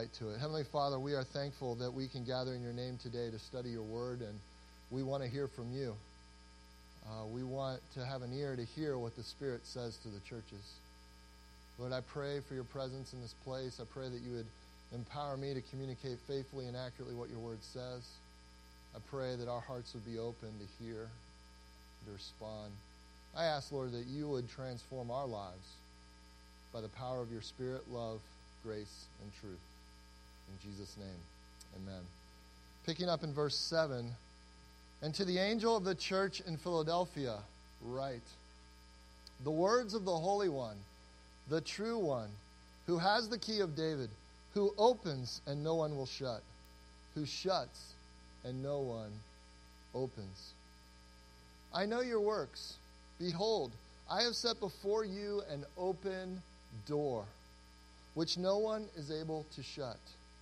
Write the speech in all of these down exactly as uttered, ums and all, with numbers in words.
right to it. Heavenly Father, we are thankful that we can gather in your name today to study your word, and we want to hear from you. Uh, we want to have an ear to hear what the Spirit says to the churches. Lord, I pray for your presence in this place. I pray that you would empower me to communicate faithfully and accurately what your word says. I pray that our hearts would be open to hear, to respond. I ask, Lord, that you would transform our lives by the power of your Spirit, love, grace, and truth. In Jesus' name, amen. Picking up in verse seven, and to the angel of the church in Philadelphia, write, the words of the Holy One, the true one, who has the key of David, who opens and no one will shut, who shuts and no one opens. I know your works. Behold, I have set before you an open door, which no one is able to shut.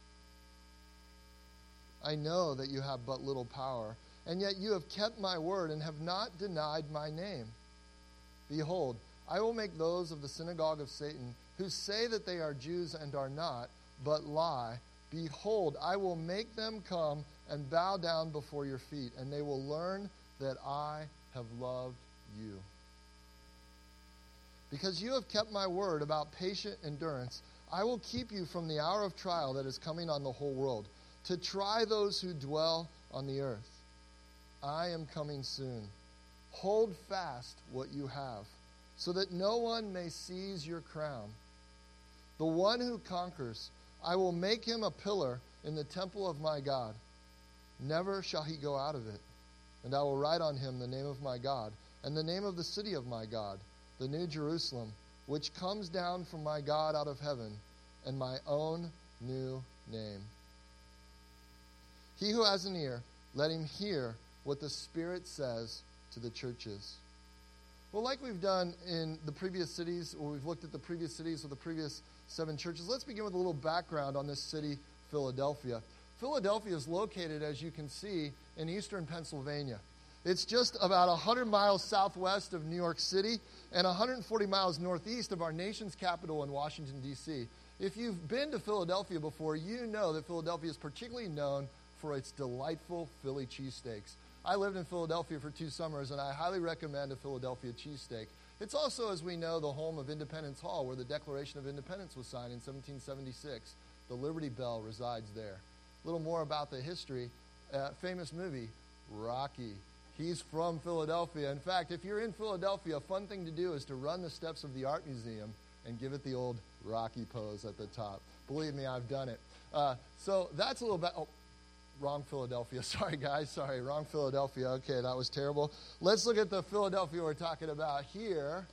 I know that you have but little power, and yet you have kept my word and have not denied my name. Behold, I will make those of the synagogue of Satan, who say that they are Jews and are not, but lie. Behold, I will make them come and bow down before your feet, and they will learn that I have loved you. Because you have kept my word about patient endurance, I will keep you from the hour of trial that is coming on the whole world, to try those who dwell on the earth. I am coming soon. Hold fast what you have, so that no one may seize your crown. The one who conquers, I will make him a pillar in the temple of my God. Never shall he go out of it. And I will write on him the name of my God, and the name of the city of my God, the New Jerusalem, which comes down from my God out of heaven, and my own new name. He who has an ear, let him hear what the Spirit says to the churches. Well, like we've done in the previous cities, or we've looked at the previous cities with the previous seven churches, let's begin with a little background on this city, Philadelphia. Philadelphia is located, as you can see, in eastern Pennsylvania. It's just about one hundred miles southwest of New York City and one hundred forty miles northeast of our nation's capital in Washington, D C If you've been to Philadelphia before, you know that Philadelphia is particularly known for its delightful Philly cheesesteaks. I lived in Philadelphia for two summers, and I highly recommend a Philadelphia cheesesteak. It's also, as we know, the home of Independence Hall, where the Declaration of Independence was signed in seventeen seventy-six. The Liberty Bell resides there. A little more about the history. Uh, famous movie, Rocky. He's from Philadelphia. In fact, if you're in Philadelphia, a fun thing to do is to run the steps of the Art Museum and give it the old Rocky pose at the top. Believe me, I've done it. Uh, so that's a little bit... Oh, wrong Philadelphia. Sorry, guys. Sorry, wrong Philadelphia. Okay, that was terrible. Let's look at the Philadelphia we're talking about here.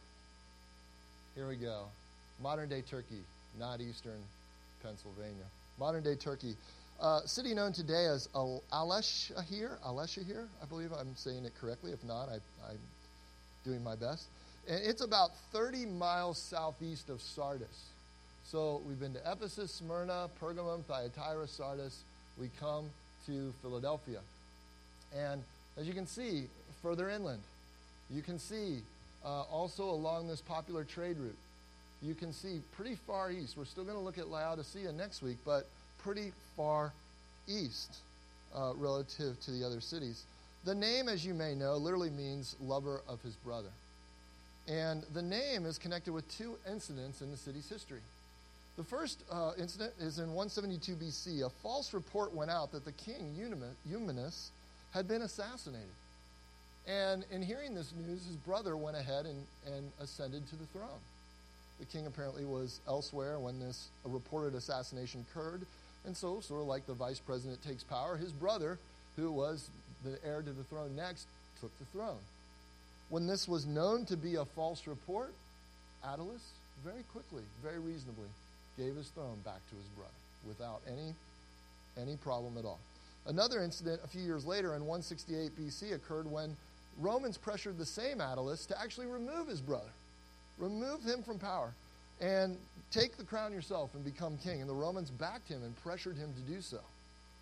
Here we go. Modern-day Turkey, not eastern Pennsylvania. Modern-day Turkey. Uh, city known today as Al- Aleshahir, Aleshahir, I believe I'm saying it correctly. If not, I, I'm doing my best. And it's about thirty miles southeast of Sardis. So we've been to Ephesus, Smyrna, Pergamum, Thyatira, Sardis. We come to Philadelphia. And as you can see, further inland, you can see uh, also along this popular trade route, you can see pretty far east. We're still going to look at Laodicea next week, but pretty far east uh, relative to the other cities. The name, as you may know, literally means lover of his brother. And the name is connected with two incidents in the city's history. The first uh, incident is in one seventy-two B C. A false report went out that the king, Eumenes, had been assassinated. And in hearing this news, his brother went ahead and, and ascended to the throne. The king apparently was elsewhere when this reported assassination occurred. And so, sort of like the vice president takes power, his brother, who was the heir to the throne next, took the throne. When this was known to be a false report, Attalus very quickly, very reasonably, gave his throne back to his brother without any, any problem at all. Another incident a few years later in one sixty-eight B C occurred when Romans pressured the same Attalus to actually remove his brother, remove him from power, and take the crown yourself and become king. And the Romans backed him and pressured him to do so.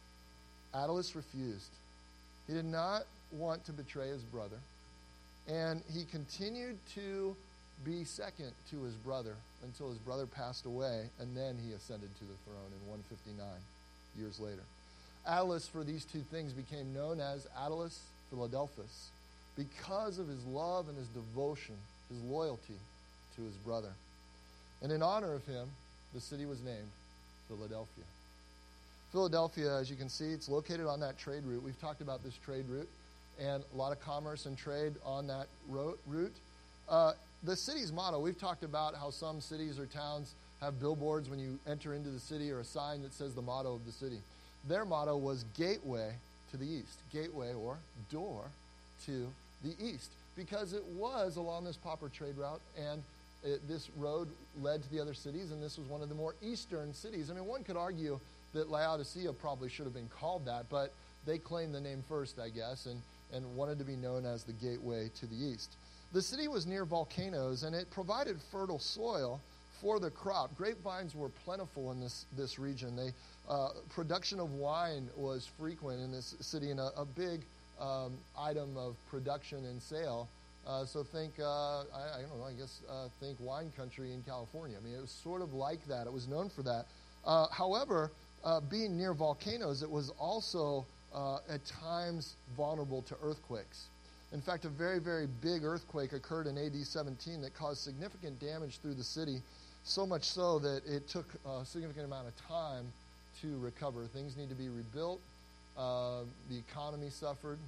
Attalus refused. He did not want to betray his brother, and he continued to be second to his brother until his brother passed away, and then he ascended to the throne in one fifty-nine, years later. Attalus, for these two things, became known as Attalus Philadelphus because of his love and his devotion, his loyalty to his brother. And in honor of him, the city was named Philadelphia. Philadelphia, as you can see, it's located on that trade route. We've talked about this trade route and a lot of commerce and trade on that route. Uh, the city's motto, we've talked about how some cities or towns have billboards when you enter into the city or a sign that says the motto of the city. Their motto was Gateway to the East. Gateway, or door, to the East. Because it was along this pauper trade route, and it, this road led to the other cities, and this was one of the more eastern cities. I mean, one could argue that Laodicea probably should have been called that, but they claimed the name first, I guess, and, and wanted to be known as the Gateway to the East. The city was near volcanoes, and it provided fertile soil for the crop. Grapevines were plentiful in this, this region. They, uh, production of wine was frequent in this city, and a, a big um, item of production and sale. Uh, so think, uh, I, I don't know, I guess uh, think wine country in California. I mean, it was sort of like that. It was known for that. Uh, however, uh, being near volcanoes, it was also uh, at times vulnerable to earthquakes. In fact, a very, very big earthquake occurred in A D seventeen that caused significant damage through the city, so much so that it took a significant amount of time to recover. Things need to be rebuilt. Uh, the economy suffered.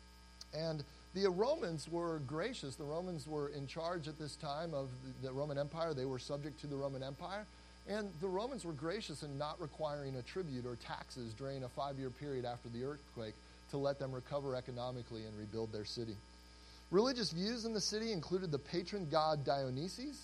And the Romans were gracious. The Romans were in charge at this time of the, the Roman Empire. They were subject to the Roman Empire. And the Romans were gracious in not requiring a tribute or taxes during a five-year period after the earthquake to let them recover economically and rebuild their city. Religious views in the city included the patron god Dionysus,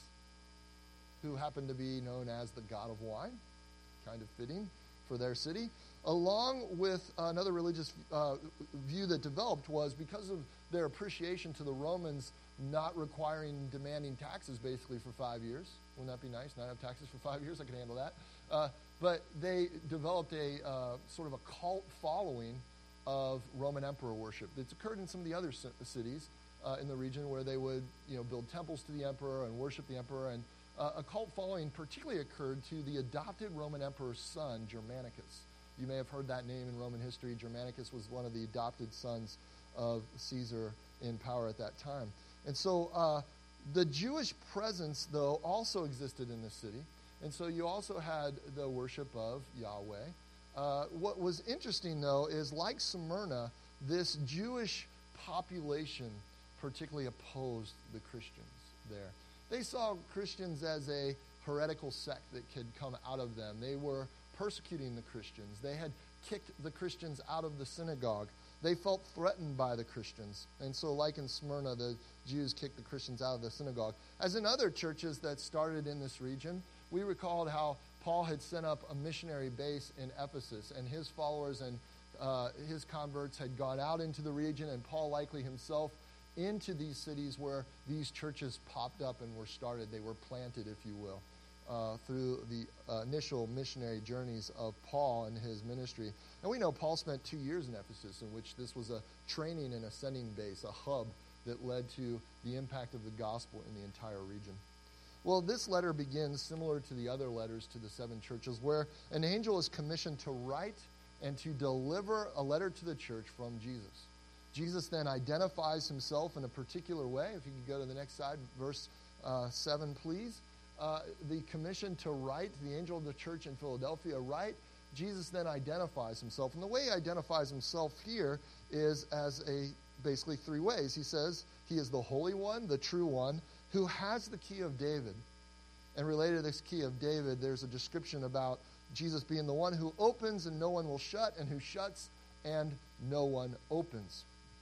who happened to be known as the god of wine, kind of fitting for their city. Along with another religious uh, view that developed was because of their appreciation to the Romans not requiring, demanding taxes basically for five years. Wouldn't that be nice, not have taxes for five years? I could handle that. Uh, but they developed a uh, sort of a cult following of Roman emperor worship. It's occurred in some of the other c- cities uh, in the region where they would, you know, build temples to the emperor and worship the emperor. And uh, a cult following particularly occurred to the adopted Roman emperor's son, Germanicus. You may have heard that name in Roman history. Germanicus was one of the adopted sons of Caesar in power at that time. And so uh, the Jewish presence, though, also existed in the city. And so you also had the worship of Yahweh. Uh, what was interesting, though, is like Smyrna, this Jewish population particularly opposed the Christians there. They saw Christians as a heretical sect that could come out of them. They were persecuting the Christians. They had kicked the Christians out of the synagogue. They felt threatened by the Christians. And so like in Smyrna, the Jews kicked the Christians out of the synagogue. As in other churches that started in this region, we recalled how Paul had set up a missionary base in Ephesus, and his followers and uh, his converts had gone out into the region, and Paul likely himself into these cities where these churches popped up and were started. They were planted, if you will, uh, through the uh, initial missionary journeys of Paul and his ministry. And we know Paul spent two years in Ephesus, in which this was a training and a sending base, a hub that led to the impact of the gospel in the entire region. Well, this letter begins similar to the other letters to the seven churches, where an angel is commissioned to write and to deliver a letter to the church from Jesus. Jesus then identifies himself in a particular way. If you could go to the next slide, verse uh, seven, please. Uh, the commission to write, the angel of the church in Philadelphia, write. Jesus then identifies himself. And the way he identifies himself here is as a basically three ways. He says he is the Holy One, the True One, who has the key of David. And related to this key of David, there's a description about Jesus being the one who opens and no one will shut, and who shuts and no one opens.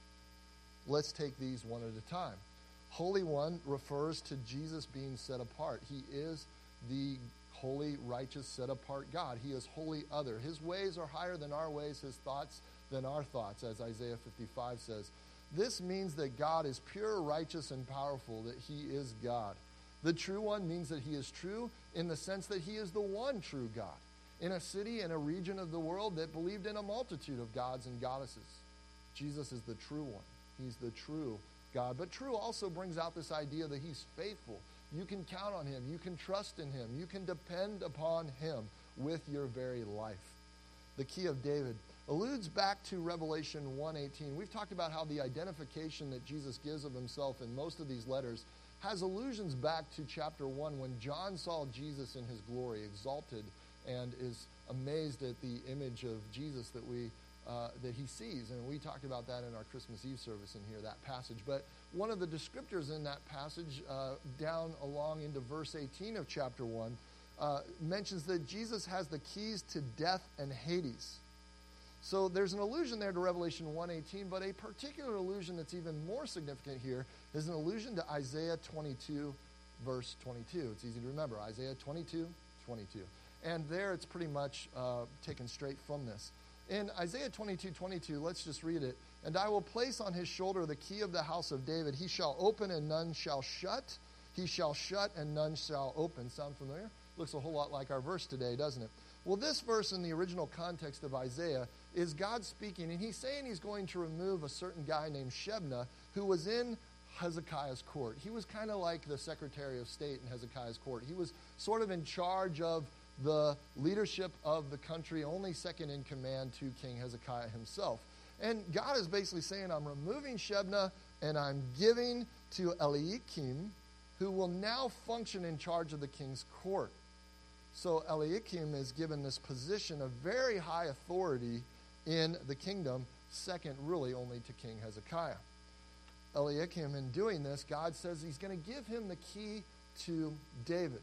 Let's take these one at a time. Holy One refers to Jesus being set apart. He is the holy, righteous, set-apart God. He is wholly other. His ways are higher than our ways, his thoughts than our thoughts, as Isaiah fifty-five says. This means that God is pure, righteous, and powerful, that he is God. The True One means that he is true in the sense that he is the one true God in a city, in a region of the world that believed in a multitude of gods and goddesses. Jesus is the True One. He's the true God. But true also brings out this idea that he's faithful, You can count on him. You can trust in him. You can depend upon him with your very life. The key of David alludes back to Revelation one eighteen. We've talked about how the identification that Jesus gives of himself in most of these letters has allusions back to chapter one when John saw Jesus in his glory, exalted, and is amazed at the image of Jesus that we uh, that he sees. And we talked about that in our Christmas Eve service in here, that passage. But one of the descriptors in that passage, uh, down along into verse eighteen of chapter one, uh, mentions that Jesus has the keys to death and Hades. So there's an allusion there to Revelation one eighteen, but a particular allusion that's even more significant here is an allusion to Isaiah twenty-two, verse twenty-two. It's easy to remember, Isaiah twenty-two, twenty-two. And there it's pretty much uh, taken straight from this. In Isaiah twenty-two, twenty-two, let's just read it. And I will place on his shoulder the key of the house of David. He shall open and none shall shut. He shall shut and none shall open. Sound familiar? Looks a whole lot like our verse today, doesn't it? Well, this verse in the original context of Isaiah is God speaking, and he's saying he's going to remove a certain guy named Shebna who was in Hezekiah's court. He was kind of like the Secretary of State in Hezekiah's court. He was sort of in charge of the leadership of the country, only second in command to King Hezekiah himself. And God is basically saying, I'm removing Shebna and I'm giving to Eliakim, who will now function in charge of the king's court. So Eliakim is given this position of very high authority in the kingdom, second really only to King Hezekiah. Eliakim, in doing this, God says he's going to give him the key to David,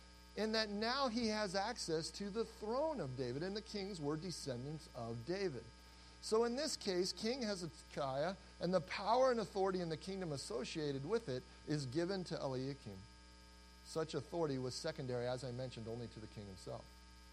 in that now he has access to the throne of David, and the kings were descendants of David. So in this case, King Hezekiah and the power and authority in the kingdom associated with it is given to Eliakim. Such authority was secondary, as I mentioned, only to the king himself.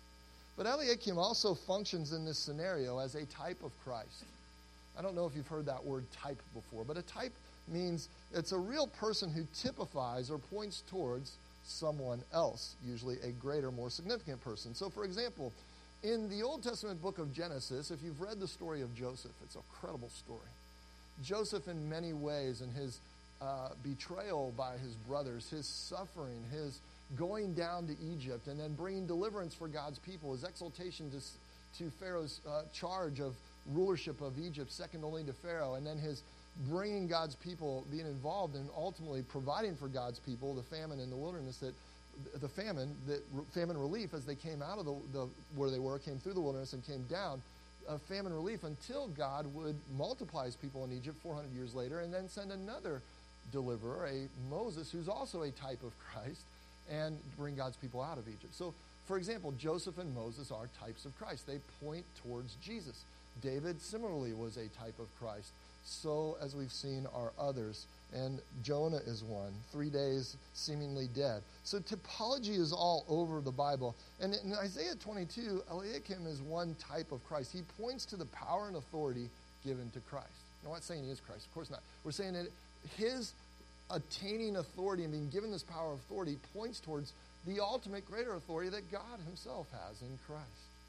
But Eliakim also functions in this scenario as a type of Christ. I don't know if you've heard that word type before, but a type means it's a real person who typifies or points towards someone else, usually a greater, more significant person. So, for example, in the Old Testament book of Genesis, if you've read the story of Joseph, it's a credible story. Joseph, in many ways, in his uh, betrayal by his brothers, his suffering, his going down to Egypt, and then bringing deliverance for God's people, his exaltation to, to Pharaoh's uh, charge of rulership of Egypt, second only to Pharaoh, and then his bringing God's people, being involved in ultimately providing for God's people, the famine in the wilderness, that the famine, that famine relief as they came out of the, the where they were, came through the wilderness and came down, uh, famine relief until God would multiply his people in Egypt four hundred years later and then send another deliverer, a Moses, who's also a type of Christ, and bring God's people out of Egypt. So, for example, Joseph and Moses are types of Christ. They point towards Jesus. David similarly was a type of Christ. So, as we've seen, are others. And Jonah is one, three days seemingly dead. So typology is all over the Bible. And in Isaiah twenty-two, Eliakim is one type of Christ. He points to the power and authority given to Christ. Now, I'm not saying he is Christ. Of course not. We're saying that his attaining authority and being given this power of authority points towards the ultimate greater authority that God himself has in Christ.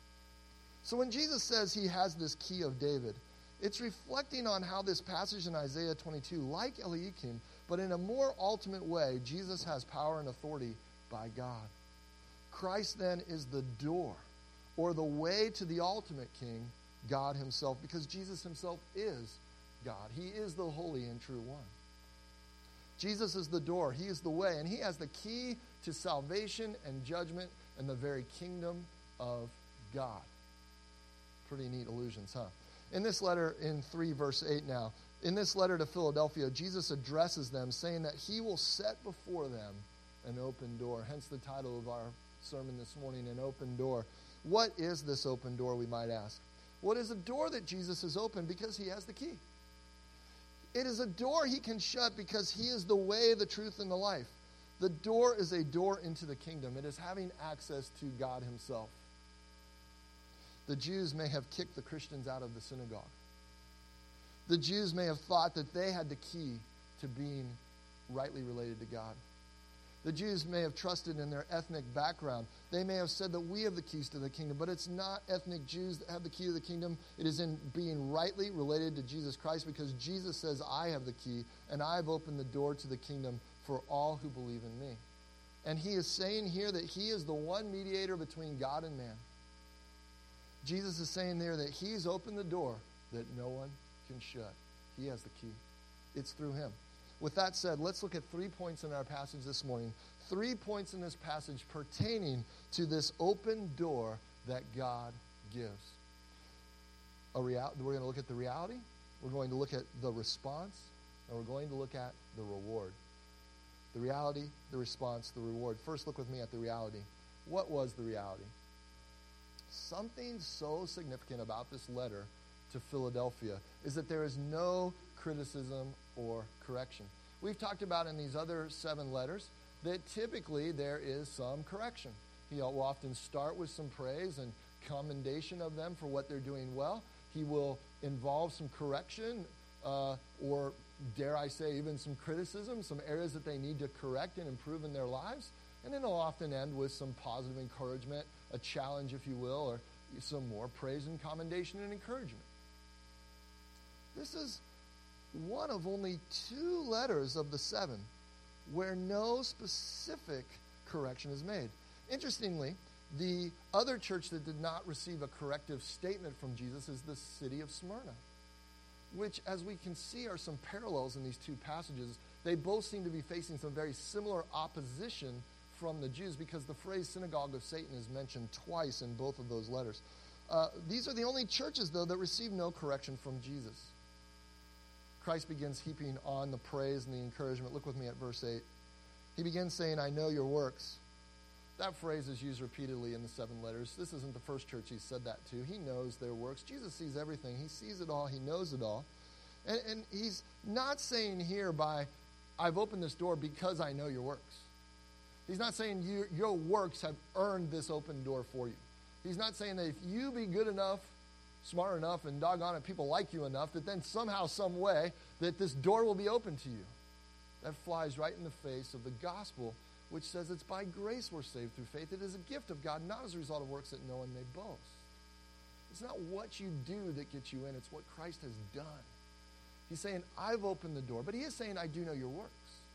So when Jesus says he has this key of David, it's reflecting on how this passage in Isaiah twenty-two, like Eliakim, but in a more ultimate way, Jesus has power and authority by God. Christ then is the door, or the way to the ultimate King, God himself, because Jesus himself is God. He is the holy and true one. Jesus is the door. He is the way, and he has the key to salvation and judgment and the very kingdom of God. Pretty neat allusions, huh? In this letter, in three, verse eight now, in this letter to Philadelphia, Jesus addresses them, saying that he will set before them an open door. Hence the title of our sermon this morning, An Open Door. What is this open door, we might ask? Well, it is a door that Jesus has opened because he has the key. It is a door he can shut because he is the way, the truth, and the life. The door is a door into the kingdom. It is having access to God himself. The Jews may have kicked the Christians out of the synagogue. The Jews may have thought that they had the key to being rightly related to God. The Jews may have trusted in their ethnic background. They may have said that we have the keys to the kingdom, but it's not ethnic Jews that have the key to the kingdom. It is in being rightly related to Jesus Christ, because Jesus says, I have the key, and I've opened the door to the kingdom for all who believe in me. And he is saying here that he is the one mediator between God and man. Jesus is saying there that he's opened the door that no one can shut. He has the key. It's through him. With that said, let's look at three points in our passage this morning. Three points in this passage pertaining to this open door that God gives. A real, we're going to look at the reality, we're going to look at the response, and we're going to look at the reward. The reality, the response, the reward. First, look with me at the reality. What was the reality? Something so significant about this letter to Philadelphia is that there is no criticism or correction. We've talked about in these other seven letters that typically there is some correction. He will often start with some praise and commendation of them for what they're doing well. He will involve some correction uh, or, dare I say, even some criticism, some areas that they need to correct and improve in their lives. And then he'll often end with some positive encouragement, a challenge, if you will, or some more praise and commendation and encouragement. This is one of only two letters of the seven where no specific correction is made. Interestingly, the other church that did not receive a corrective statement from Jesus is the city of Smyrna, which, as we can see, are some parallels in these two passages. They both seem to be facing some very similar opposition from the Jews because the phrase synagogue of Satan is mentioned twice in both of those letters. Uh, these are the only churches, though, that receive no correction from Jesus. Christ begins heaping on the praise and the encouragement. Look with me at verse eight. He begins saying, I know your works. That phrase is used repeatedly in the seven letters. This isn't the first church he's said that to. He knows their works. Jesus sees everything. He sees it all. He knows it all. And, and he's not saying here by, I've opened this door because I know your works. He's not saying you, your works have earned this open door for you. He's not saying that if you be good enough, smart enough, and doggone it, people like you enough, that then somehow, some way, that this door will be open to you. That flies right in the face of the gospel, which says it's by grace we're saved through faith. It is a gift of God, not as a result of works that no one may boast. It's not what you do that gets you in. It's what Christ has done. He's saying, I've opened the door. But he is saying, I do know your works.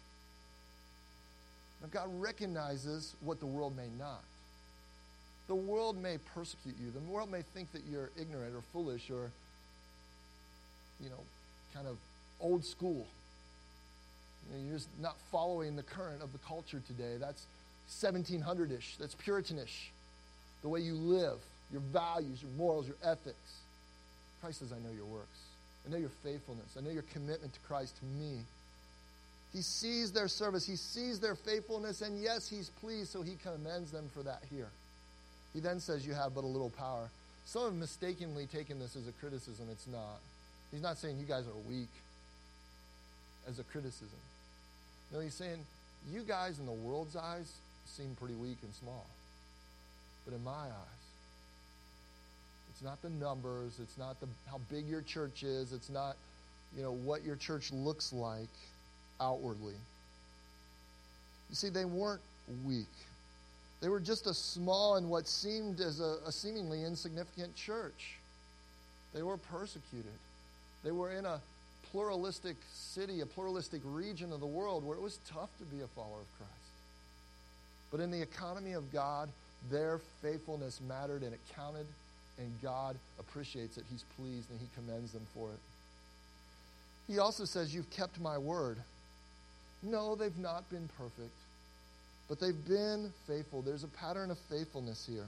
Now, God recognizes what the world may not. The world may persecute you. The world may think that you're ignorant or foolish or, you know, kind of old school. You know, you're just not following the current of the culture today. That's seventeen hundred-ish. That's Puritanish. The way you live, your values, your morals, your ethics. Christ says, I know your works. I know your faithfulness. I know your commitment to Christ, to me. He sees their service. He sees their faithfulness. And yes, he's pleased, so he commends them for that here. He then says, you have but a little power. Some have mistakenly taken this as a criticism. It's not. He's not saying you guys are weak as a criticism. No, he's saying, you guys in the world's eyes seem pretty weak and small. But in my eyes, it's not the numbers, it's not the how big your church is, it's not, you know, what your church looks like outwardly. You see, they weren't weak. They were just a small and what seemed as a, a seemingly insignificant church. They were persecuted. They were in a pluralistic city, a pluralistic region of the world where it was tough to be a follower of Christ. But in the economy of God, their faithfulness mattered and it counted, and God appreciates it. He's pleased and he commends them for it. He also says, you've kept my word. No, they've not been perfect, but they've been faithful. There's a pattern of faithfulness here.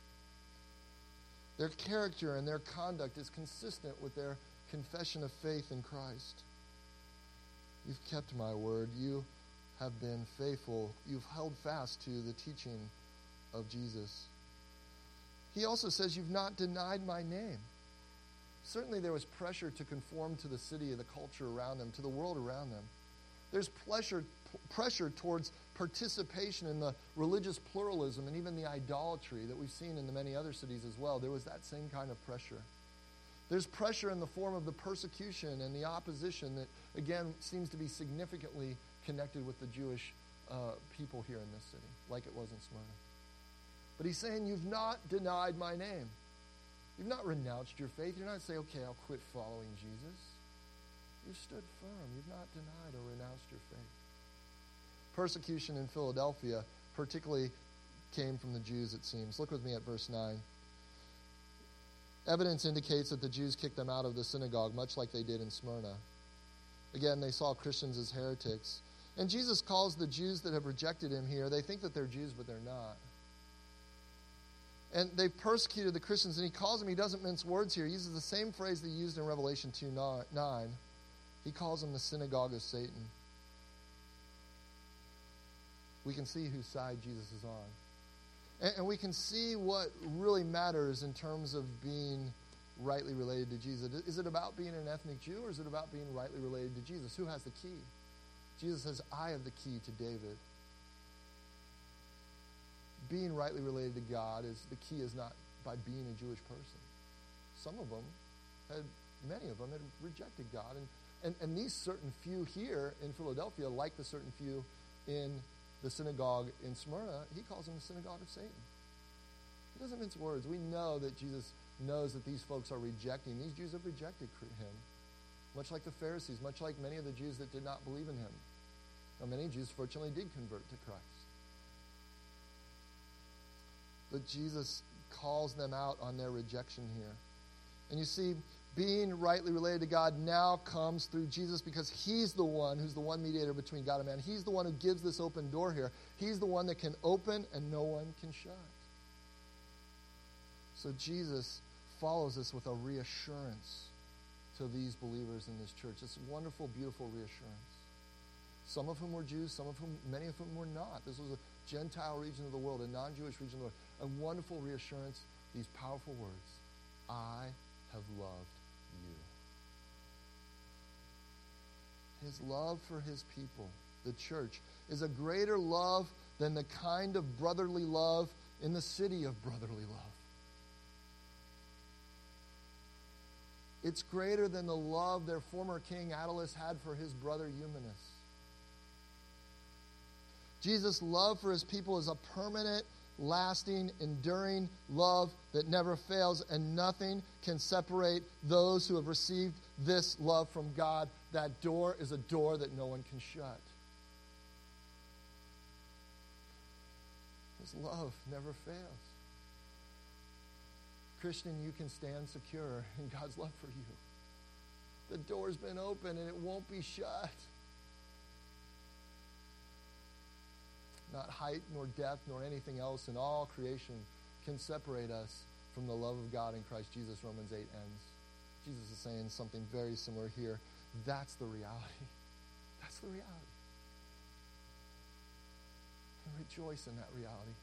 Their character and their conduct is consistent with their confession of faith in Christ. You've kept my word. You have been faithful. You've held fast to the teaching of Jesus. He also says, you've not denied my name. Certainly there was pressure to conform to the city, the culture around them, to the world around them. There's pressure, p- pressure towards participation in the religious pluralism and even the idolatry that we've seen in the many other cities as well. There was that same kind of pressure. There's pressure in the form of the persecution and the opposition that, again, seems to be significantly connected with the Jewish uh, people here in this city, like it was in Smyrna. But he's saying, you've not denied my name. You've not renounced your faith. You're not saying, okay, I'll quit following Jesus. You've stood firm. You've not denied or renounced your faith. Persecution in Philadelphia particularly came from the Jews, it seems. Look with me at verse nine. Evidence indicates that the Jews kicked them out of the synagogue, much like they did in Smyrna. Again, they saw Christians as heretics. And Jesus calls the Jews that have rejected him here, they think that they're Jews, but they're not. And they persecuted the Christians, and he calls them, he doesn't mince words here. He uses the same phrase that he used in Revelation two nine. He calls them the synagogue of Satan. We can see whose side Jesus is on. And, and we can see what really matters in terms of being rightly related to Jesus. Is it about being an ethnic Jew, or is it about being rightly related to Jesus? Who has the key? Jesus says, I have the key to David. Being rightly related to God, is the key is not by being a Jewish person. Some of them had, many of them had rejected God. And, and, and these certain few here in Philadelphia, like the certain few in the synagogue in Smyrna, he calls them the synagogue of Satan. He doesn't mince words. We know that Jesus knows that these folks are rejecting. These Jews have rejected him, much like the Pharisees, much like many of the Jews that did not believe in him. Now, many Jews, fortunately, did convert to Christ. But Jesus calls them out on their rejection here. And you see, being rightly related to God now comes through Jesus, because he's the one who's the one mediator between God and man. He's the one who gives this open door here. He's the one that can open and no one can shut. So Jesus follows us with a reassurance to these believers in this church. It's a wonderful, beautiful reassurance. Some of whom were Jews, some of whom, many of whom were not. This was a Gentile region of the world, a non-Jewish region of the world. A wonderful reassurance, these powerful words, I have loved you. His love for his people, the church, is a greater love than the kind of brotherly love in the city of brotherly love. It's greater than the love their former king Attalus had for his brother Eumenes. Jesus' love for his people is a permanent, lasting, enduring love that never fails, and nothing can separate those who have received this love from God. That door is a door that no one can shut. His love never fails. Christian, you can stand secure in God's love for you. The door's been open and it won't be shut. Not height, nor depth, nor anything else in all creation can separate us from the love of God in Christ Jesus. Romans eight ends. Jesus is saying something very similar here. That's the reality. That's the reality. And rejoice in that reality.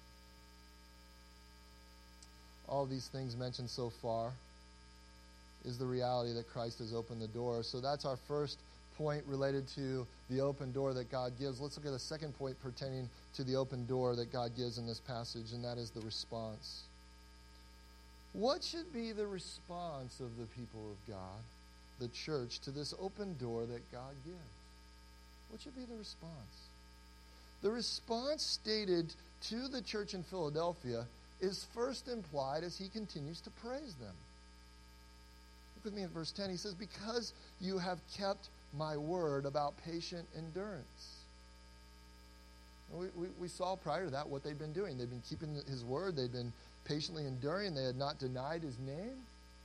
All these things mentioned so far is the reality that Christ has opened the door. So that's our first point related to the open door that God gives. Let's look at the second point pertaining to the open door that God gives in this passage, and that is the response. What should be the response of the people of God, the church, to this open door that God gives? What should be the response? The response stated to the church in Philadelphia is first implied as he continues to praise them. Look with me at verse ten. He says, because you have kept my word about patient endurance. We, we, we saw prior to that what they'd been doing. They'd been keeping his word. They'd been patiently enduring. They had not denied his name.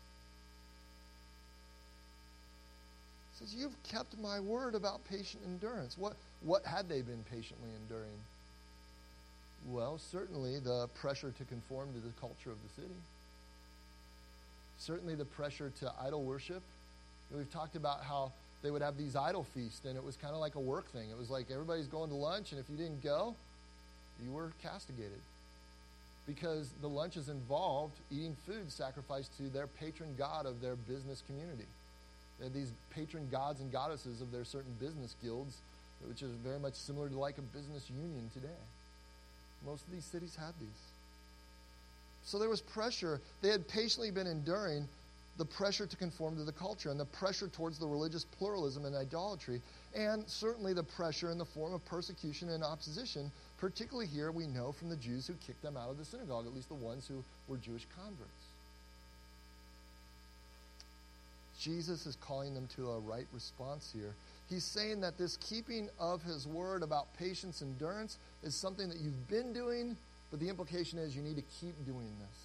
He says, you've kept my word about patient endurance. What, what had they been patiently enduring? Well, certainly the pressure to conform to the culture of the city. Certainly the pressure to idol worship. We've talked about how they would have these idol feasts, and it was kind of like a work thing. It was like everybody's going to lunch, and if you didn't go, you were castigated. Because the lunches involved eating food sacrificed to their patron god of their business community. They had these patron gods and goddesses of their certain business guilds, which is very much similar to like a business union today. Most of these cities had these. So there was pressure. They had patiently been enduring the pressure to conform to the culture and the pressure towards the religious pluralism and idolatry, and certainly the pressure in the form of persecution and opposition, particularly here we know from the Jews who kicked them out of the synagogue, at least the ones who were Jewish converts. Jesus is calling them to a right response here. He's saying that this keeping of his word about patience, endurance, is something that you've been doing, but the implication is you need to keep doing this.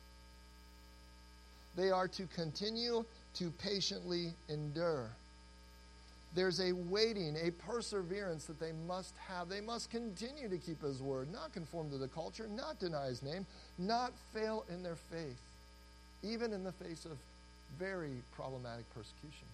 They are to continue to patiently endure. There's a waiting, a perseverance that they must have. They must continue to keep his word, not conform to the culture, not deny his name, not fail in their faith, even in the face of very problematic persecution.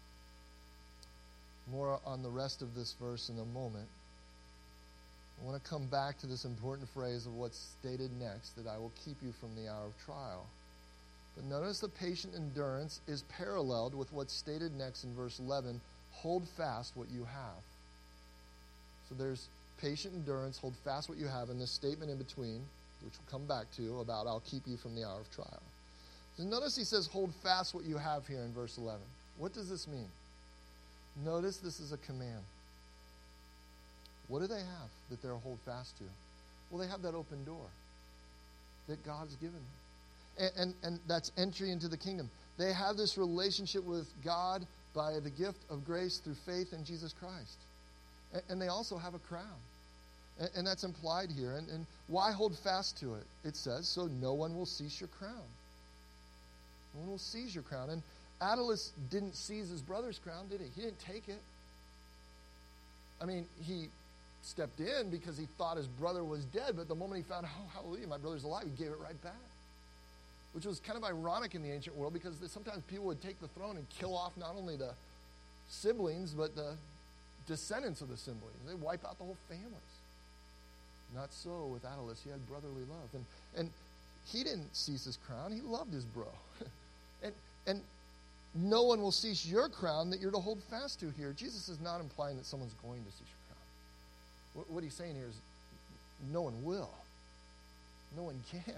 More on the rest of this verse in a moment. I want to come back to this important phrase of what's stated next, that I will keep you from the hour of trial. But notice the patient endurance is paralleled with what's stated next in verse eleven, hold fast what you have. So there's patient endurance, hold fast what you have, and this statement in between, which we'll come back to, about I'll keep you from the hour of trial. So notice he says hold fast what you have here in verse eleven. What does this mean? Notice this is a command. What do they have that they'll hold fast to? Well, they have that open door that God's given them. And, and, and that's entry into the kingdom. They have this relationship with God by the gift of grace through faith in Jesus Christ. And, and they also have a crown. And, and that's implied here. And, and why hold fast to it? It says, so no one will seize your crown. No one will seize your crown. And Attalus didn't seize his brother's crown, did he? He didn't take it. I mean, he stepped in because he thought his brother was dead, but the moment he found, oh, hallelujah, my brother's alive, he gave it right back. Which was kind of ironic in the ancient world, because sometimes people would take the throne and kill off not only the siblings, but the descendants of the siblings. They'd wipe out the whole families. Not so with Attalus. He had brotherly love. And, and he didn't seize his crown. He loved his bro. and, and no one will seize your crown that you're to hold fast to here. Jesus is not implying that someone's going to seize your crown. What, what he's saying here is no one will. No one can.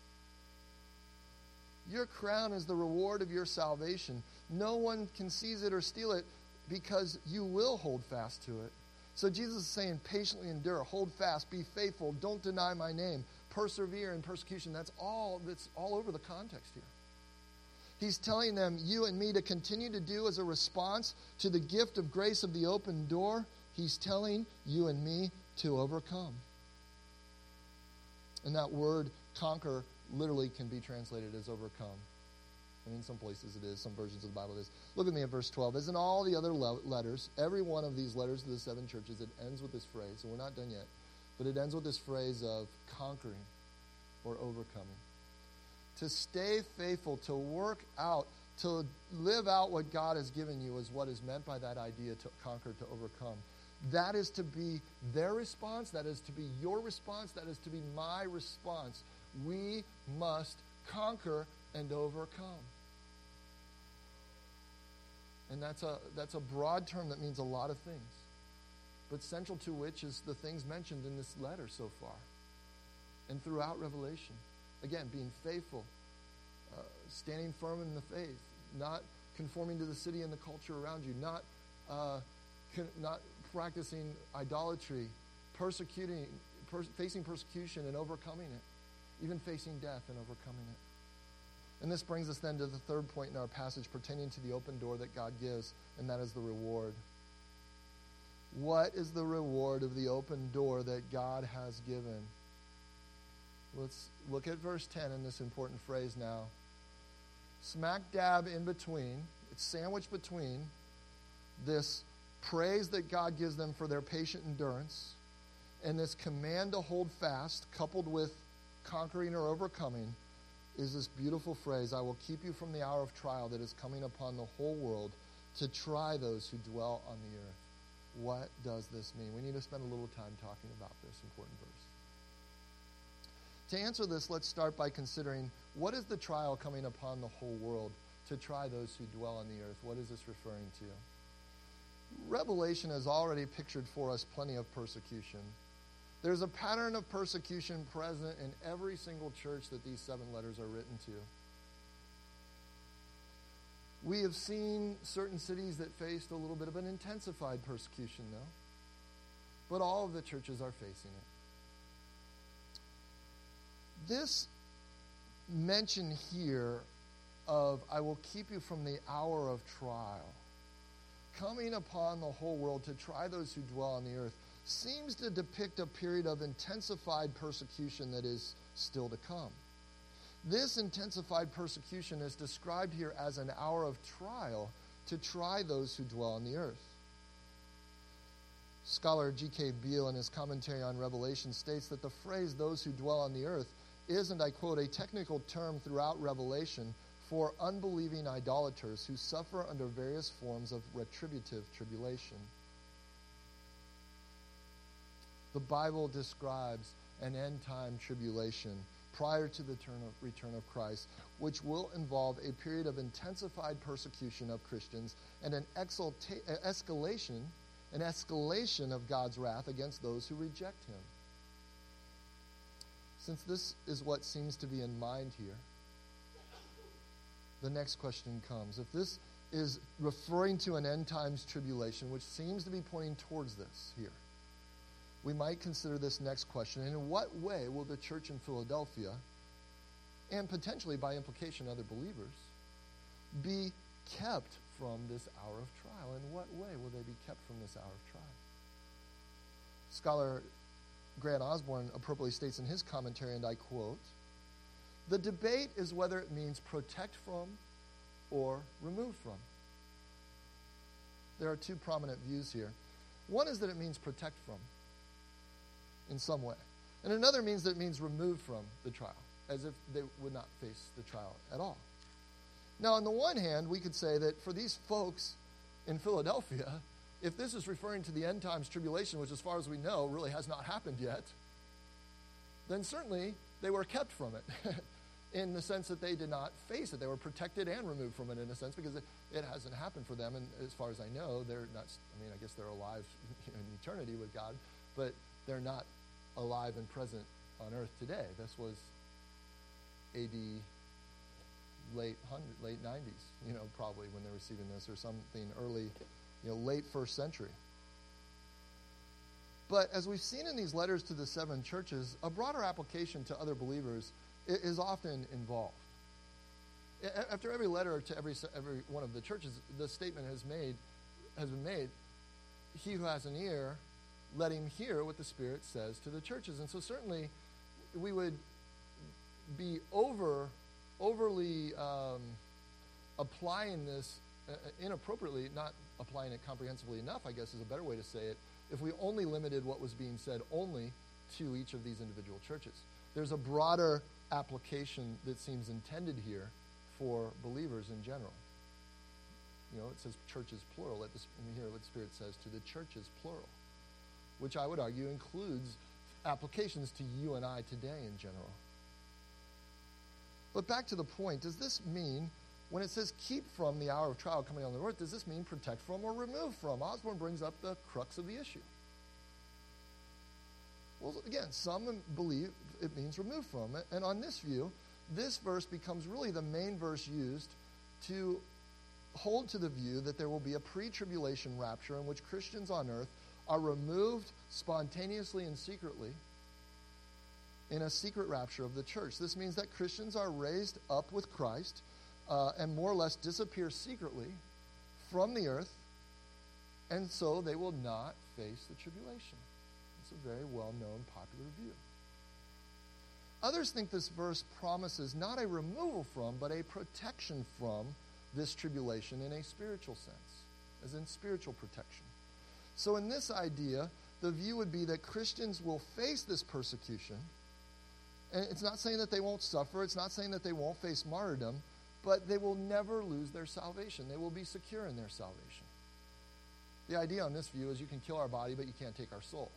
Your crown is the reward of your salvation. No one can seize it or steal it because you will hold fast to it. So Jesus is saying, patiently endure, hold fast, be faithful, don't deny my name, persevere in persecution. That's all, that's all over the context here. He's telling them, you and me, to continue to do as a response to the gift of grace of the open door. He's telling you and me to overcome. And that word, conquer, literally can be translated as overcome. And in some places it is, some versions of the Bible it is. Look at me at verse twelve. As in all the other le- letters, every one of these letters to the seven churches, it ends with this phrase, and we're not done yet, but it ends with this phrase of conquering or overcoming. To stay faithful, to work out, to live out what God has given you is what is meant by that idea, to conquer, to overcome. That is to be their response. That is to be your response. That is to be my response. We must conquer and overcome. And that's a, that's a broad term that means a lot of things. But central to which is the things mentioned in this letter so far and throughout Revelation. Again, being faithful, uh, standing firm in the faith, not conforming to the city and the culture around you, not, uh, con- not practicing idolatry, persecuting, per- facing persecution and overcoming it, even facing death and overcoming it. And this brings us then to the third point in our passage pertaining to the open door that God gives, and that is the reward. What is the reward of the open door that God has given? Let's look at verse ten in this important phrase now. Smack dab in between, it's sandwiched between this praise that God gives them for their patient endurance and this command to hold fast, coupled with conquering or overcoming, is this beautiful phrase, I will keep you from the hour of trial that is coming upon the whole world to try those who dwell on the earth. What does this mean? We need to spend a little time talking about this important verse. To answer this, let's start by considering, what is the trial coming upon the whole world to try those who dwell on the earth? What is this referring to? Revelation has already pictured for us plenty of persecution. There's a pattern of persecution present in every single church that these seven letters are written to. We have seen certain cities that faced a little bit of an intensified persecution, though. But all of the churches are facing it. This mention here of, I will keep you from the hour of trial, coming upon the whole world to try those who dwell on the earth seems to depict a period of intensified persecution that is still to come. This intensified persecution is described here as an hour of trial to try those who dwell on the earth. Scholar G K Beale, in his commentary on Revelation, states that the phrase "those who dwell on the earth" is, and I quote, a technical term throughout Revelation for unbelieving idolaters who suffer under various forms of retributive tribulation. The Bible describes an end-time tribulation prior to the return of Christ, which will involve a period of intensified persecution of Christians and an exalta- escalation, an escalation of God's wrath against those who reject him. Since this is what seems to be in mind here, the next question comes. If this is referring to an end times tribulation, which seems to be pointing towards this here, we might consider this next question: in what way will the church in Philadelphia, and potentially by implication other believers, be kept from this hour of trial? In what way will they be kept from this hour of trial? Scholar Grant Osborne appropriately states in his commentary, and I quote, "The debate is whether it means protect from or remove from." There are two prominent views here. One is that it means protect from in some way. And another means that it means remove from the trial, as if they would not face the trial at all. Now, on the one hand, we could say that for these folks in Philadelphia, if this is referring to the end times tribulation, which as far as we know really has not happened yet, then certainly they were kept from it in the sense that they did not face it. They were protected and removed from it in a sense because it, it hasn't happened for them. And as far as I know, they're not, I mean, I guess they're alive in eternity with God, but they're not alive and present on earth today. This was A D late hundred, late nineties, you know, probably when they're receiving this, or something early, you know, late first century. But as we've seen in these letters to the seven churches, a broader application to other believers is often involved. After every letter to every every one of the churches, the statement has made has been made: "He who has an ear, let him hear what the Spirit says to the churches." And so certainly we would be over, overly um, applying this uh, inappropriately, not applying it comprehensively enough, I guess is a better way to say it, if we only limited what was being said only to each of these individual churches. There's a broader application that seems intended here for believers in general. You know, it says churches plural. Let, this, let me hear what the Spirit says to the churches plural, which I would argue includes applications to you and I today in general. But back to the point, does this mean, when it says keep from the hour of trial coming on the earth, does this mean protect from or remove from? Osborne brings up the crux of the issue. Well, again, some believe it means remove from. And on this view, this verse becomes really the main verse used to hold to the view that there will be a pre-tribulation rapture in which Christians on earth are removed spontaneously and secretly in a secret rapture of the church. This means that Christians are raised up with Christ uh, and more or less disappear secretly from the earth, and so they will not face the tribulation. It's a very well-known, popular view. Others think this verse promises not a removal from, but a protection from this tribulation in a spiritual sense, as in spiritual protection. So in this idea, the view would be that Christians will face this persecution. And it's not saying that they won't suffer. It's not saying that they won't face martyrdom. But they will never lose their salvation. They will be secure in their salvation. The idea on this view is you can kill our body, but you can't take our soul.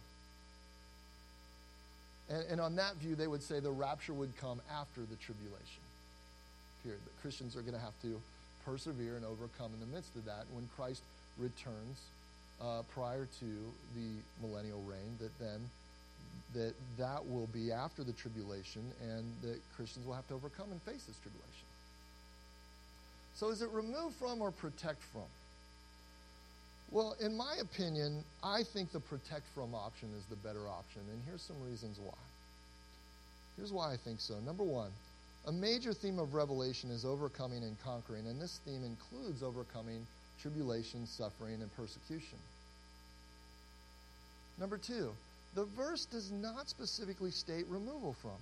And, and on that view, they would say the rapture would come after the tribulation period. That Christians are going to have to persevere and overcome in the midst of that. When Christ returns uh, prior to the millennial reign, that then that that will be after the tribulation, and that Christians will have to overcome and face this tribulation. So is it remove from or protect from? Well, in my opinion, I think the protect from option is the better option, and here's some reasons why. Here's why I think so. Number one, a major theme of Revelation is overcoming and conquering, and this theme includes overcoming tribulation, suffering, and persecution. Number two, the verse does not specifically state removal from.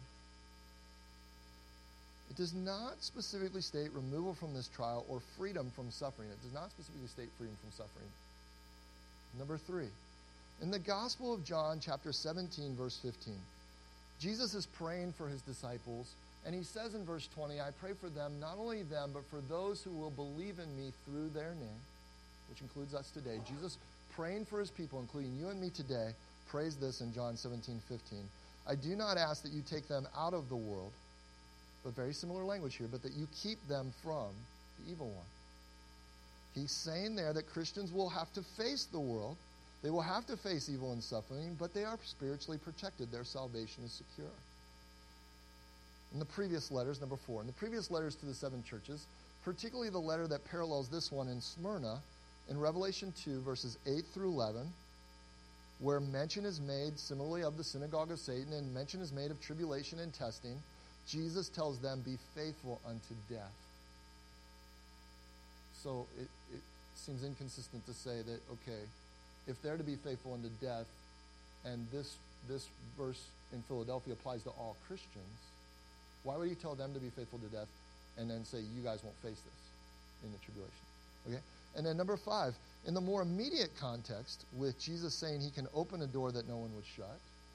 It does not specifically state removal from this trial or freedom from suffering. It does not specifically state freedom from suffering. Number three, in the Gospel of John, chapter seventeen, verse fifteen, Jesus is praying for his disciples, and he says in verse twenty, I pray for them, not only them, but for those who will believe in me through their name, which includes us today. Jesus praying for his people, including you and me today, prays this in John seventeen, fifteen. I do not ask that you take them out of the world, but very similar language here, but that you keep them from the evil one. He's saying there that Christians will have to face the world. They will have to face evil and suffering, but they are spiritually protected. Their salvation is secure. In the previous letters, number four, in the previous letters to the seven churches, particularly the letter that parallels this one in Smyrna, in Revelation two, verses eight through eleven, where mention is made similarly of the synagogue of Satan and mention is made of tribulation and testing, Jesus tells them, be faithful unto death. So it, it seems inconsistent to say that, okay, if they're to be faithful unto death, and this this verse in Philadelphia applies to all Christians, why would he tell them to be faithful to death and then say, you guys won't face this in the tribulation? Okay? And then number five, in the more immediate context, with Jesus saying he can open a door that no one would shut,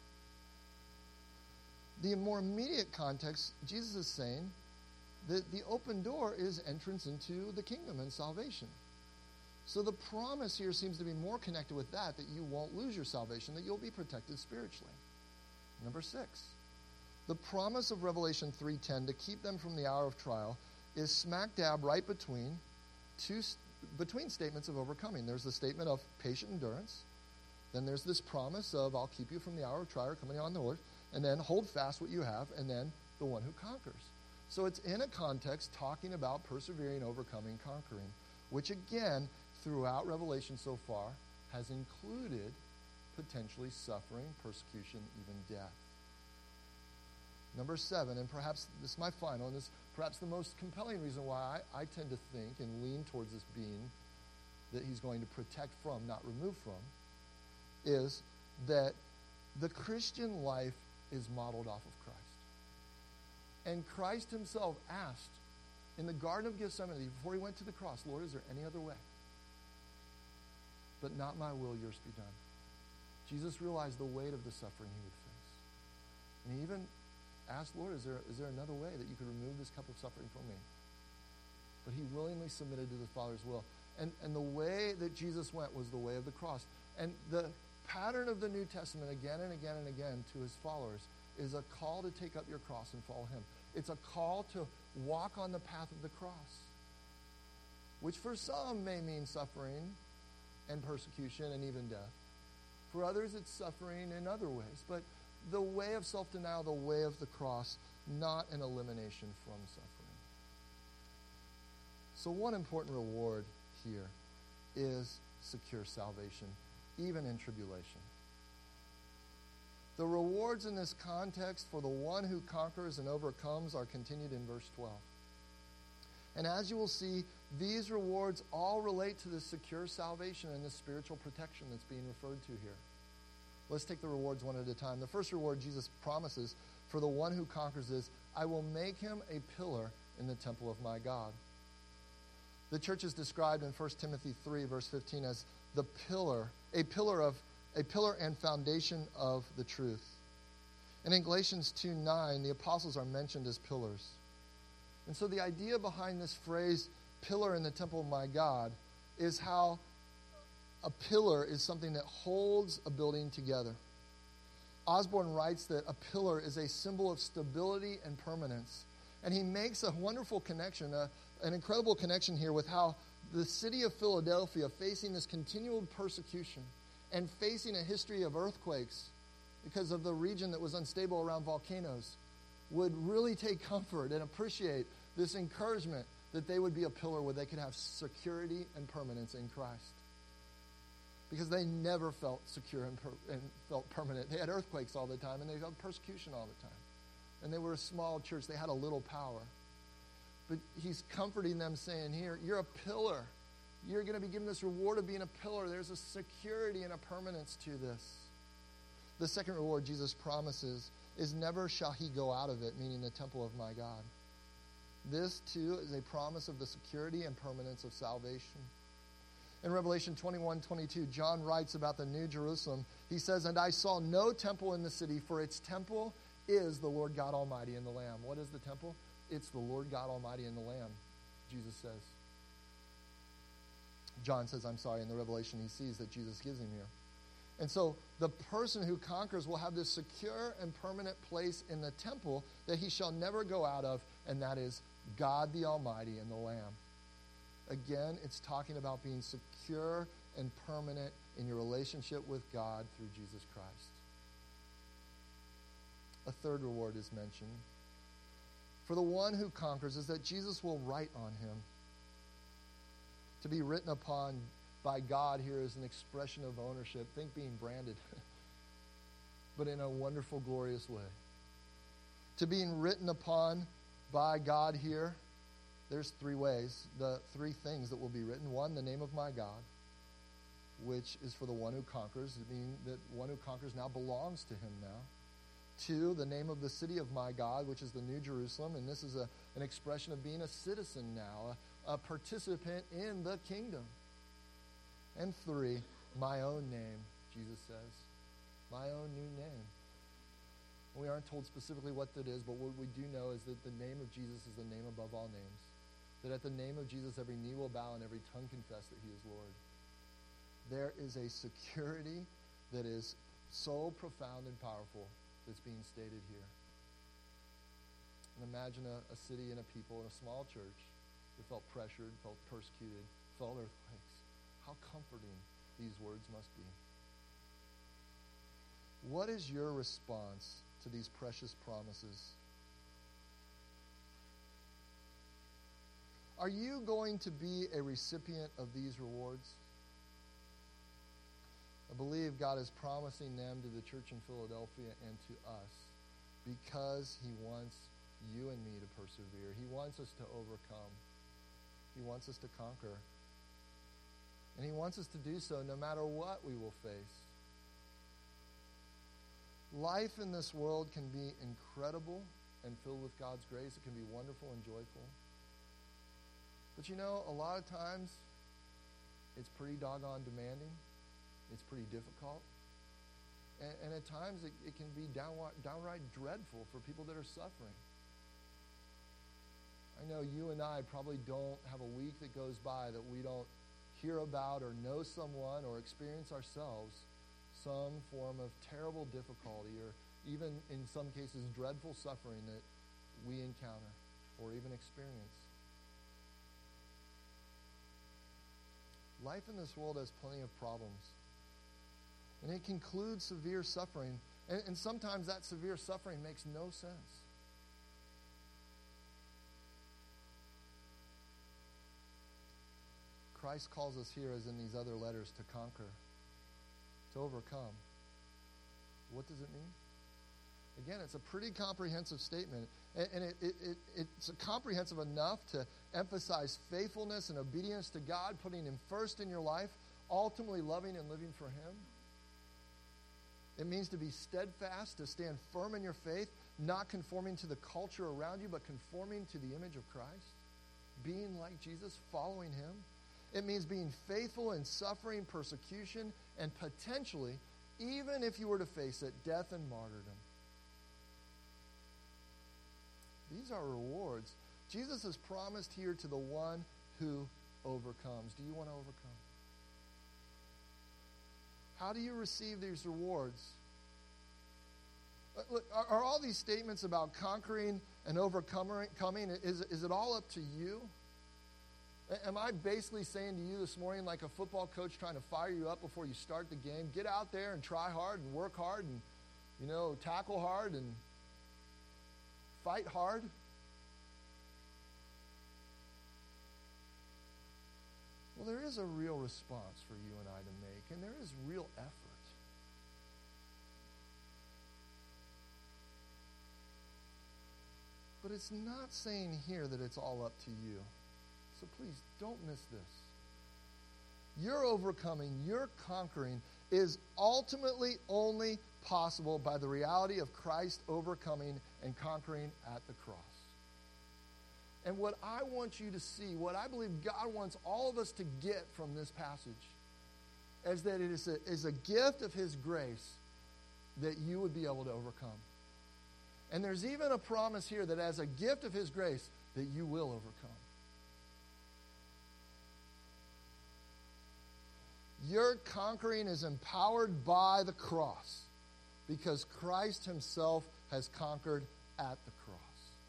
the more immediate context, Jesus is saying that the open door is entrance into the kingdom and salvation. So the promise here seems to be more connected with that, that you won't lose your salvation, that you'll be protected spiritually. Number six, the promise of Revelation three ten to keep them from the hour of trial is smack dab right between two between statements of overcoming. There's the statement of patient endurance. Then there's this promise of I'll keep you from the hour of trial coming on the Lord. And then hold fast what you have. And then the one who conquers. So it's in a context talking about persevering, overcoming, conquering, which again, throughout Revelation so far, has included potentially suffering, persecution, even death. Number seven, and perhaps this is my final, and this is perhaps the most compelling reason why I, I tend to think and lean towards this being that he's going to protect from, not remove from, is that the Christian life is modeled off of Christ. And Christ himself asked in the Garden of Gethsemane, before he went to the cross, Lord, is there any other way? But not my will, yours be done. Jesus realized the weight of the suffering he would face. And he even asked, Lord, is there, is there another way that you could remove this cup of suffering from me? But he willingly submitted to the Father's will. And, and the way that Jesus went was the way of the cross. And the pattern of the New Testament again and again and again to his followers is a call to take up your cross and follow him. It's a call to walk on the path of the cross, which for some may mean suffering and persecution and even death. For others, it's suffering in other ways. But the way of self-denial, the way of the cross, not an elimination from suffering. So one important reward here is secure salvation, even in tribulation. The rewards in this context for the one who conquers and overcomes are continued in verse twelve. And as you will see, these rewards all relate to the secure salvation and the spiritual protection that's being referred to here. Let's take the rewards one at a time. The first reward Jesus promises for the one who conquers is, I will make him a pillar in the temple of my God. The church is described in First Timothy three, verse fifteen, as the pillar, a pillar of a pillar and foundation of the truth. And in Galatians two nine, the apostles are mentioned as pillars. And so the idea behind this phrase, pillar in the temple of my God, is how a pillar is something that holds a building together. Osborne writes that a pillar is a symbol of stability and permanence. And he makes a wonderful connection, a, an incredible connection here with how the city of Philadelphia, facing this continual persecution and facing a history of earthquakes because of the region that was unstable around volcanoes, would really take comfort and appreciate this encouragement that they would be a pillar where they could have security and permanence in Christ. Because they never felt secure and, per- and felt permanent. They had earthquakes all the time, and they felt persecution all the time. And they were a small church. They had a little power. But he's comforting them, saying here, you're a pillar. You're going to be given this reward of being a pillar. There's a security and a permanence to this. The second reward Jesus promises is never shall he go out of it, meaning the temple of my God. This, too, is a promise of the security and permanence of salvation. In Revelation twenty-one twenty-two, John writes about the New Jerusalem. He says, and I saw no temple in the city, for its temple is the Lord God Almighty and the Lamb. What is the temple? It's the Lord God Almighty and the Lamb, Jesus says. John says, I'm sorry, in the revelation he sees that Jesus gives him here. And so the person who conquers will have this secure and permanent place in the temple that he shall never go out of, and that is God the Almighty and the Lamb. Again, it's talking about being secure and permanent in your relationship with God through Jesus Christ. A third reward is mentioned. For the one who conquers is that Jesus will write on him. To be written upon by God here is an expression of ownership. Think being branded, but in a wonderful, glorious way. To being written upon by God here, there's three ways, the three things that will be written. One, the name of my God, which is for the one who conquers, meaning that one who conquers now belongs to him now. Two, the name of the city of my God, which is the New Jerusalem, and this is a, an expression of being a citizen now, a, a participant in the kingdom. And three, my own name, Jesus says. My own new name. We aren't told specifically what that is, but what we do know is that the name of Jesus is the name above all names. That at the name of Jesus, every knee will bow and every tongue confess that he is Lord. There is a security that is so profound and powerful that's being stated here. And imagine a, a city and a people in a small church that felt pressured, felt persecuted, felt earthquakes. How comforting these words must be. What is your response to these precious promises? Are you going to be a recipient of these rewards? I believe God is promising them to the church in Philadelphia and to us because he wants you and me to persevere. He wants us to overcome. He wants us to conquer. And he wants us to do so no matter what we will face. Life in this world can be incredible and filled with God's grace. It can be wonderful and joyful. But you know, a lot of times, it's pretty doggone demanding. It's pretty difficult. And, and at times, it, it can be downright, downright dreadful for people that are suffering. I know you and I probably don't have a week that goes by that we don't hear about or know someone or experience ourselves some form of terrible difficulty or even in some cases dreadful suffering that we encounter or even experience. Life in this world has plenty of problems. And it includes severe suffering. And, and sometimes that severe suffering makes no sense. Christ calls us here, as in these other letters, to conquer, to overcome. What does it mean? Again, it's a pretty comprehensive statement. And, and it, it, it, it's comprehensive enough to emphasize faithfulness and obedience to God, putting him first in your life, ultimately loving and living for him. It means to be steadfast, to stand firm in your faith, not conforming to the culture around you, but conforming to the image of Christ, being like Jesus, following him. It means being faithful in suffering, persecution, and potentially, even if you were to face it, death and martyrdom. These are rewards. Jesus has promised here to the one who overcomes. Do you want to overcome? How do you receive these rewards? Look, are, are all these statements about conquering and overcoming, is, is it all up to you? Am I basically saying to you this morning, like a football coach trying to fire you up before you start the game, get out there and try hard and work hard and, you know, tackle hard and fight hard? Well, there is a real response for you and I to make, and there is real effort. But it's not saying here that it's all up to you. So please don't miss this. your overcoming, your conquering is ultimately only possible by the reality of Christ overcoming and conquering at the cross. And what I want you to see, what I believe God wants all of us to get from this passage, is that it is a, is a gift of His grace that you would be able to overcome. And there's even a promise here that as a gift of His grace, that you will overcome. Your conquering is empowered by the cross because Christ Himself has conquered at the cross.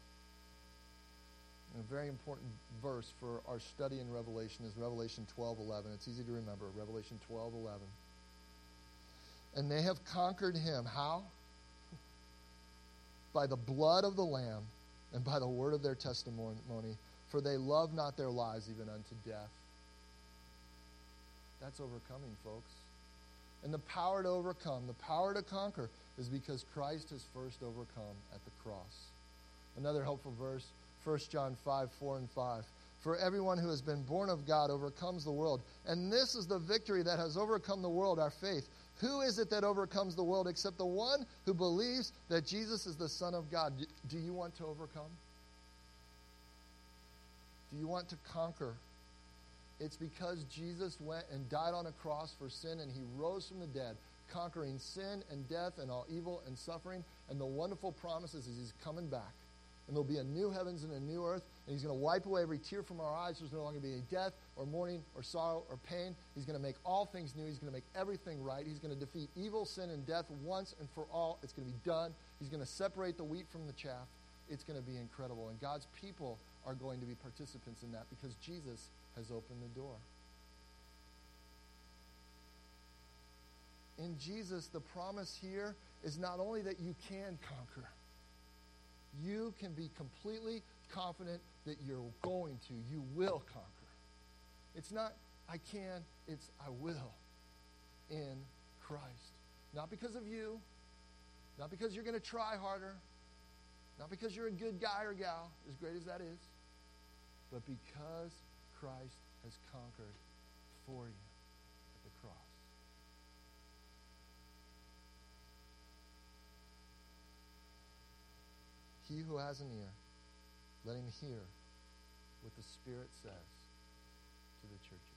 And a very important verse for our study in Revelation is Revelation twelve eleven. It's easy to remember. Revelation twelve eleven. And they have conquered Him. How? By the blood of the Lamb and by the word of their testimony, for they love not their lives even unto death. That's overcoming, folks. And the power to overcome, the power to conquer, is because Christ has first overcome at the cross. Another helpful verse, First John five, four and five. For everyone who has been born of God overcomes the world. And this is the victory that has overcome the world, our faith. Who is it that overcomes the world except the one who believes that Jesus is the Son of God? Do you want to overcome? Do you want to conquer? It's because Jesus went and died on a cross for sin and He rose from the dead, conquering sin and death and all evil and suffering. And the wonderful promise is He's coming back. And there'll be a new heavens and a new earth. And He's going to wipe away every tear from our eyes. There's no longer be any death or mourning or sorrow or pain. He's going to make all things new. He's going to make everything right. He's going to defeat evil, sin, and death once and for all. It's going to be done. He's going to separate the wheat from the chaff. It's going to be incredible. And God's people are going to be participants in that because Jesus has opened the door. In Jesus, the promise here is not only that you can conquer, you can be completely confident that you're going to, you will conquer. It's not, I can, it's, I will in Christ. Not because of you, not because you're going to try harder, not because you're a good guy or gal, as great as that is, but because Christ has conquered for you at the cross. He who has an ear, let him hear what the Spirit says to the churches.